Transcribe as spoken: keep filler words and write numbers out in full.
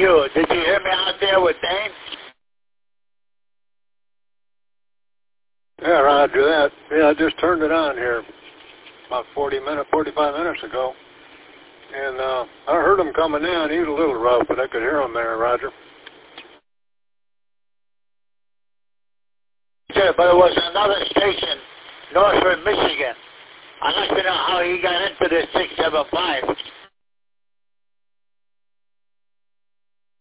you. Did you hear me out there with Dane? Yeah, Roger that. Yeah, I just turned it on here about forty minutes, forty-five minutes ago. And uh, I heard him coming in. He was a little rough, but I could hear him there, Roger. Sure, but it was another station, Northford, Michigan. I'd like to know how he got into this six seven five.